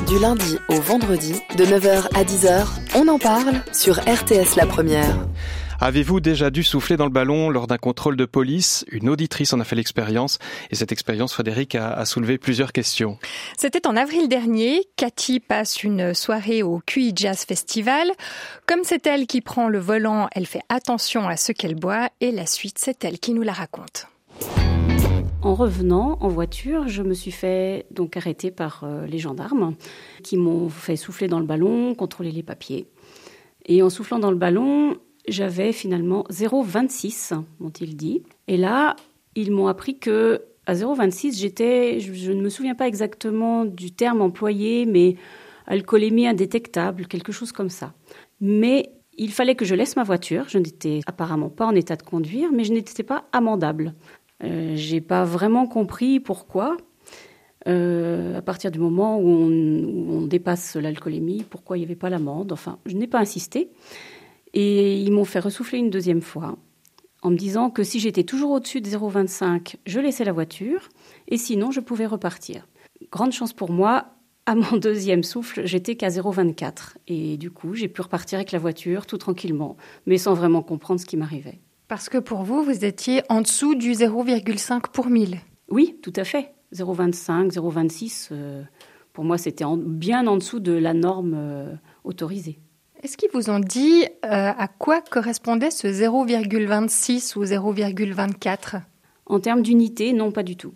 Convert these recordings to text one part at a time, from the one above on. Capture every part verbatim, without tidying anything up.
Du lundi au vendredi, de neuf heures à dix heures, on en parle sur R T S La Première. Avez-vous déjà dû souffler dans le ballon lors d'un contrôle de police ? Une auditrice en a fait l'expérience et cette expérience, Frédéric, a, a soulevé plusieurs questions. C'était en avril dernier. Cathy passe une soirée au Q I Jazz Festival. Comme c'est elle qui prend le volant, elle fait attention à ce qu'elle boit et la suite, c'est elle qui nous la raconte. En revenant en voiture, je me suis fait donc arrêter par euh, les gendarmes qui m'ont fait souffler dans le ballon, contrôler les papiers. Et en soufflant dans le ballon, j'avais finalement zéro virgule vingt-six, m'ont-ils dit. Et là, ils m'ont appris que à zéro virgule vingt-six, j'étais, je, je ne me souviens pas exactement du terme employé, mais alcoolémie indétectable, quelque chose comme ça. Mais il fallait que je laisse ma voiture. Je n'étais apparemment pas en état de conduire, mais je n'étais pas amendable. Euh, j'ai pas vraiment compris pourquoi, euh, à partir du moment où on, où on dépasse l'alcoolémie, pourquoi il n'y avait pas l'amende. Enfin, je n'ai pas insisté. Et ils m'ont fait ressouffler une deuxième fois, en me disant que si j'étais toujours au-dessus de zéro virgule vingt-cinq, je laissais la voiture, et sinon je pouvais repartir. Grande chance pour moi, à mon deuxième souffle, j'étais qu'à zéro virgule vingt-quatre. Et du coup, j'ai pu repartir avec la voiture tout tranquillement, mais sans vraiment comprendre ce qui m'arrivait. Parce que pour vous, vous étiez en dessous du zéro virgule cinq pour mille. Oui, tout à fait. zéro virgule vingt-cinq, zéro virgule vingt-six, euh, pour moi, c'était en, bien en dessous de la norme euh, autorisée. Est-ce qu'ils vous ont dit euh, à quoi correspondait ce zéro virgule vingt-six ou zéro virgule vingt-quatre ? En termes d'unité, non, pas du tout.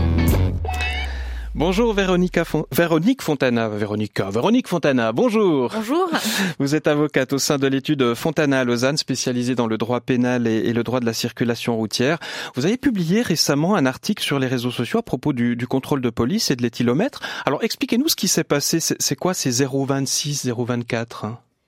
Bonjour Véronica Fon- Véronique Fontana. Véronica, Véronique Fontana, bonjour. Bonjour. Vous êtes avocate au sein de l'étude Fontana à Lausanne, spécialisée dans le droit pénal et, et le droit de la circulation routière. Vous avez publié récemment un article sur les réseaux sociaux à propos du, du contrôle de police et de l'éthylomètre. Alors expliquez-nous ce qui s'est passé. C'est, c'est quoi ces zéro virgule vingt-six, zéro virgule vingt-quatre ?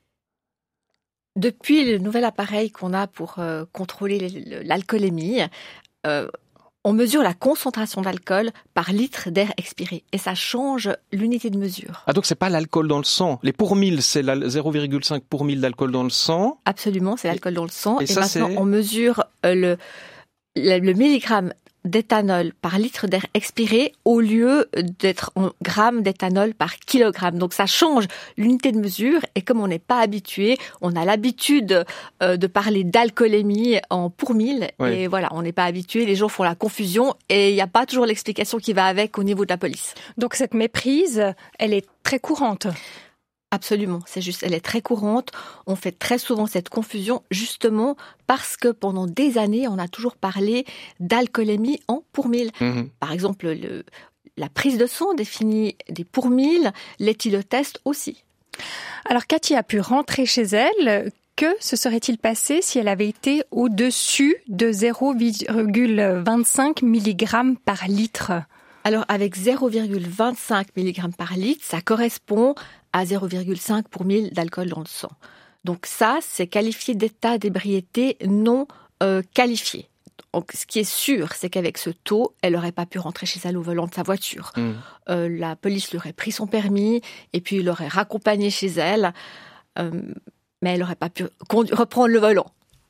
Depuis le nouvel appareil qu'on a pour euh, contrôler l'alcoolémie, euh, on mesure la concentration d'alcool par litre d'air expiré et ça change l'unité de mesure. Ah donc c'est pas l'alcool dans le sang. Les pour mille, c'est la zéro virgule cinq pour mille d'alcool dans le sang. Absolument, c'est l'alcool dans le sang. Et, et ça, maintenant, c'est... on mesure euh, le, le, le milligramme d'éthanol par litre d'air expiré au lieu d'être en grammes d'éthanol par kilogramme. Donc ça change l'unité de mesure et comme on n'est pas habitué, on a l'habitude euh, de parler d'alcoolémie en pour mille oui. Et voilà, on n'est pas habitué, les gens font la confusion et il n'y a pas toujours l'explication qui va avec au niveau de la police. Donc cette méprise, elle est très courante. Absolument, c'est juste, elle est très courante. On fait très souvent cette confusion justement parce que pendant des années, on a toujours parlé d'alcoolémie en pour mille. Mmh. Par exemple, le, la prise de sang définit des pour mille, l'éthylotest aussi. Alors Cathy a pu rentrer chez elle. Que se serait-il passé si elle avait été au-dessus de zéro virgule vingt-cinq milligrammes par litre ? Alors avec zéro virgule vingt-cinq milligrammes par litre, ça correspond à zéro virgule cinq pour mille d'alcool dans le sang. Donc ça, c'est qualifié d'état d'ébriété non euh, qualifié. Donc ce qui est sûr, c'est qu'avec ce taux, elle n'aurait pas pu rentrer chez elle au volant de sa voiture. Mmh. Euh, la police lui aurait pris son permis et puis il l'aurait raccompagnée chez elle, euh, mais elle n'aurait pas pu condu- reprendre le volant.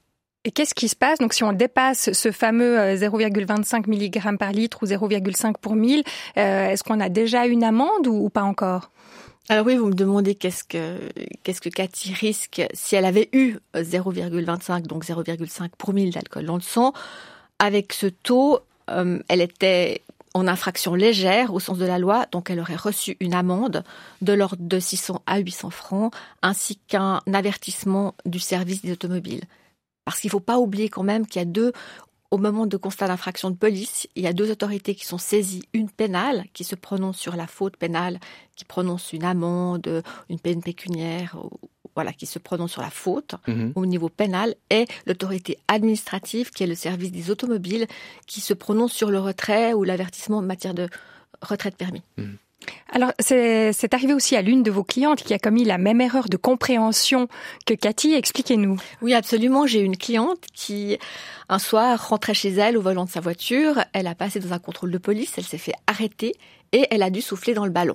Et qu'est-ce qui se passe donc si on dépasse ce fameux zéro virgule vingt-cinq milligrammes par litre ou zéro virgule cinq pour mille, euh, est-ce qu'on a déjà une amende ou, ou pas encore ? Alors oui, vous me demandez qu'est-ce que qu'est-ce que Cathy risque si elle avait eu zéro virgule vingt-cinq, donc zéro virgule cinq pour mille d'alcool dans le sang. Avec ce taux, euh, elle était en infraction légère au sens de la loi, donc elle aurait reçu une amende de l'ordre de six cents à huit cents francs, ainsi qu'un avertissement du service des automobiles. Parce qu'il ne faut pas oublier quand même qu'il y a deux, au moment de constat d'infraction de police, il y a deux autorités qui sont saisies. Une pénale, qui se prononce sur la faute pénale, qui prononce une amende, une peine pécuniaire, voilà, qui se prononce sur la faute mmh. au niveau pénal, et l'autorité administrative, qui est le service des automobiles, qui se prononce sur le retrait ou l'avertissement en matière de retrait de permis. Mmh. Alors, c'est, c'est arrivé aussi à l'une de vos clientes qui a commis la même erreur de compréhension que Cathy. Expliquez-nous. Oui, absolument. J'ai une cliente qui, un soir, rentrait chez elle au volant de sa voiture. Elle a passé dans un contrôle de police. Elle s'est fait arrêter et elle a dû souffler dans le ballon.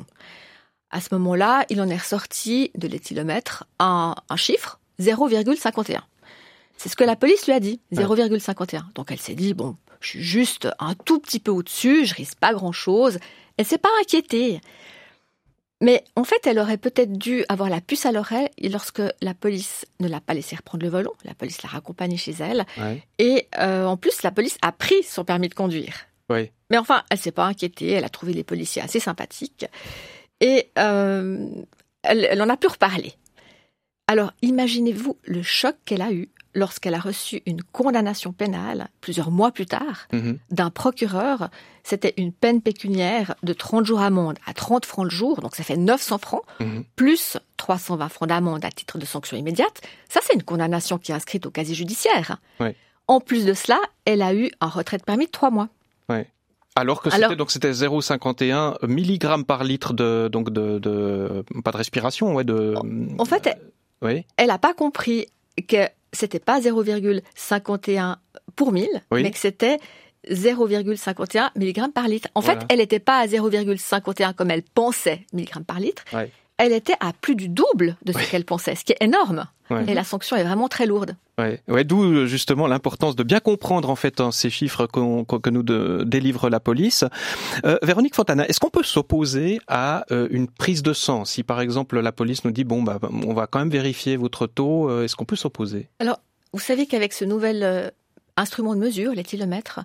À ce moment-là, il en est ressorti de l'éthylomètre un, un chiffre, zéro virgule cinquante et un. C'est ce que la police lui a dit, zéro virgule cinquante et un. Donc elle s'est dit, bon, je suis juste un tout petit peu au-dessus, je risque pas grand-chose. Elle s'est pas inquiétée. Mais en fait, elle aurait peut-être dû avoir la puce à l'oreille lorsque la police ne l'a pas laissé reprendre le volant. La police l'a raccompagnée chez elle. Ouais. Et euh, en plus, la police a pris son permis de conduire. Oui. Mais enfin, elle s'est pas inquiétée. Elle a trouvé les policiers assez sympathiques. Et euh, elle, elle en a pu reparler. Alors, imaginez-vous le choc qu'elle a eu lorsqu'elle a reçu une condamnation pénale, plusieurs mois plus tard, mmh. d'un procureur. C'était une peine pécuniaire de trente jours amende à trente francs le jour, donc ça fait neuf cents francs, mmh. plus trois cent vingt francs d'amende à titre de sanction immédiate. Ça, c'est une condamnation qui est inscrite au casier judiciaire. Oui. En plus de cela, elle a eu un retrait de permis de trois mois. Oui. Alors que Alors, c'était donc c'était zéro virgule cinquante et un milligrammes par litre de donc de, de pas de respiration, ouais de. En, en fait, elle, oui. elle a pas compris que c'était pas zéro virgule cinquante et un pour mille, oui. mais que c'était zéro virgule cinquante et un milligrammes par litre. En voilà. fait, elle n'était pas à zéro virgule cinquante et un comme elle pensait milligrammes par litre. Ouais. Elle était à plus du double de ce ouais. qu'elle pensait, ce qui est énorme. Ouais. Et la sanction est vraiment très lourde. Ouais, ouais, d'où justement l'importance de bien comprendre en fait hein, ces chiffres qu'on, qu'on, que nous de, délivre la police. Euh, Véronique Fontana, est-ce qu'on peut s'opposer à euh, une prise de sang si par exemple la police nous dit bon bah on va quand même vérifier votre taux, euh, est-ce qu'on peut s'opposer? Alors vous savez qu'avec ce nouvel euh, instrument de mesure, l'éthylomètre,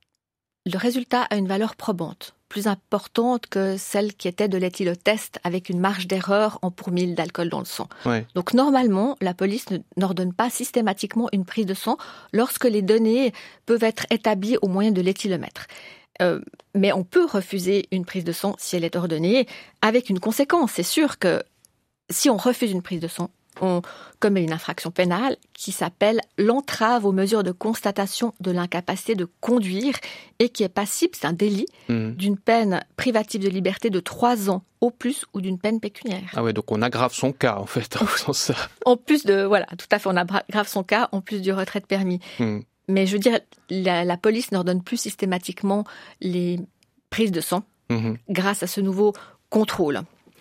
le résultat a une valeur probante, plus importante que celle qui était de l'éthylotest avec une marge d'erreur en pour mille d'alcool dans le sang. Ouais. Donc normalement, la police ne, n'ordonne pas systématiquement une prise de sang lorsque les données peuvent être établies au moyen de l'éthylomètre. Euh, mais on peut refuser une prise de sang si elle est ordonnée avec une conséquence. C'est sûr que si on refuse une prise de sang, on commet une infraction pénale qui s'appelle l'entrave aux mesures de constatation de l'incapacité de conduire et qui est passible, c'est un délit, mmh. d'une peine privative de liberté de trois ans au plus ou d'une peine pécuniaire. Ah ouais, donc on aggrave son cas en fait en faisant ça. En plus de, voilà, tout à fait, on aggrave son cas en plus du retrait de permis. Mmh. Mais je veux dire, la, la police n'ordonne plus systématiquement les prises de sang mmh. grâce à ce nouveau contrôle.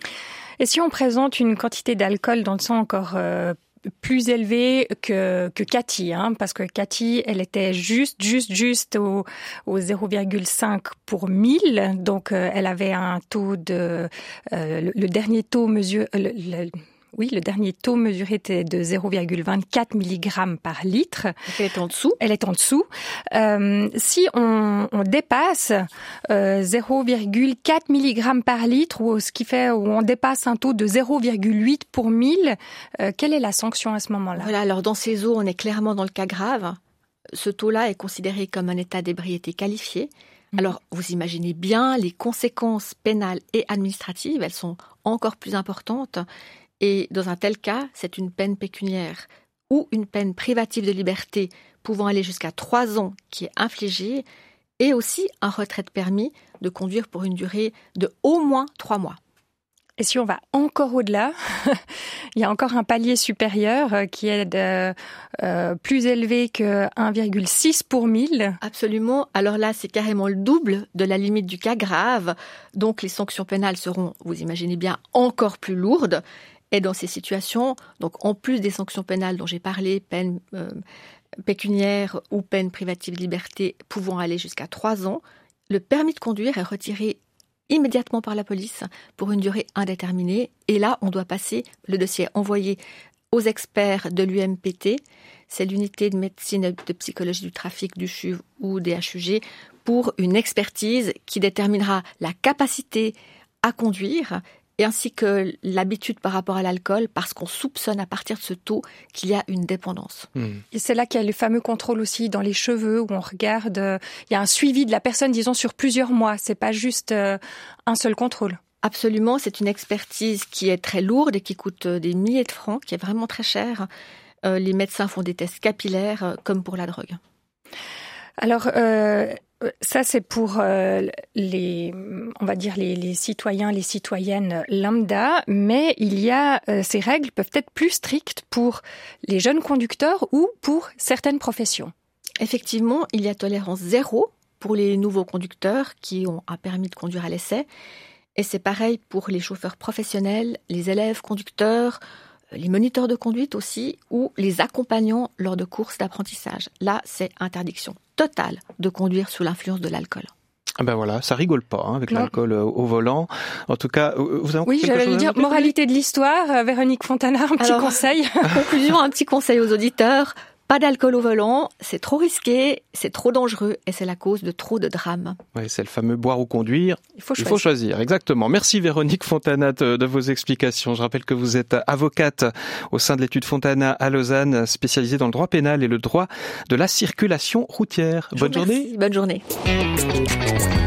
Et si on présente une quantité d'alcool dans le sang encore euh, plus élevée que, que Cathy, hein, parce que Cathy, elle était juste, juste, juste au, au zéro virgule cinq pour mille, donc euh, elle avait un taux de... Euh, le, le dernier taux mesure... Le, le, Oui, le dernier taux mesuré était de zéro virgule vingt-quatre milligrammes par litre. Elle est en dessous. Elle est en dessous. Euh, si on, on dépasse euh, zéro virgule quatre milligrammes par litre, ou ce qui fait où on dépasse un taux de zéro virgule huit pour mille, euh, quelle est la sanction à ce moment-là? Voilà, alors dans ces eaux, on est clairement dans le cas grave. Ce taux-là est considéré comme un état d'ébriété qualifié. Mmh. Alors, vous imaginez bien les conséquences pénales et administratives, elles sont encore plus importantes. Et dans un tel cas, c'est une peine pécuniaire ou une peine privative de liberté pouvant aller jusqu'à trois ans qui est infligée et aussi un retrait de permis de conduire pour une durée de au moins trois mois. Et si on va encore au-delà, il y a encore un palier supérieur qui est de, euh, plus élevé que un virgule six pour mille. Absolument. Alors là, c'est carrément le double de la limite du cas grave. Donc les sanctions pénales seront, vous imaginez bien, encore plus lourdes. Et dans ces situations, donc en plus des sanctions pénales dont j'ai parlé, peine euh, pécuniaire ou peine privative de liberté pouvant aller jusqu'à trois ans, le permis de conduire est retiré immédiatement par la police pour une durée indéterminée. Et là, on doit passer, le dossier envoyé aux experts de l'U M P T, c'est l'unité de médecine et de psychologie du trafic du C H U V ou des H U G, pour une expertise qui déterminera la capacité à conduire et ainsi que l'habitude par rapport à l'alcool, parce qu'on soupçonne à partir de ce taux qu'il y a une dépendance. Mmh. Et c'est là qu'il y a le fameux contrôle aussi dans les cheveux, où on regarde, euh, il y a un suivi de la personne, disons, sur plusieurs mois. C'est pas juste euh, un seul contrôle. Absolument, c'est une expertise qui est très lourde et qui coûte des milliers de francs, qui est vraiment très chère. Euh, les médecins font des tests capillaires, euh, comme pour la drogue. Alors, euh, ça c'est pour euh, les, on va dire les, les citoyens, les citoyennes lambda, mais il y a euh, ces règles peuvent être plus strictes pour les jeunes conducteurs ou pour certaines professions. Effectivement, il y a tolérance zéro pour les nouveaux conducteurs qui ont un permis de conduire à l'essai, et c'est pareil pour les chauffeurs professionnels, les élèves conducteurs, les moniteurs de conduite aussi, ou les accompagnants lors de courses d'apprentissage. Là, c'est interdiction totale de conduire sous l'influence de l'alcool. Ah ben voilà, ça rigole pas hein, avec non. l'alcool au, au volant. En tout cas, vous avez oui, j'allais vous dire moralité de l'histoire. Euh, Véronique Fontana, un petit Alors, conseil. En conclusion, un petit conseil aux auditeurs. Pas d'alcool au volant, c'est trop risqué, c'est trop dangereux et c'est la cause de trop de drames. Oui, c'est le fameux boire ou conduire. Il faut choisir. Il faut choisir, exactement. Merci Véronique Fontana de, de vos explications. Je rappelle que vous êtes avocate au sein de l'étude Fontana à Lausanne, spécialisée dans le droit pénal et le droit de la circulation routière. Bonne journée. Bonne journée.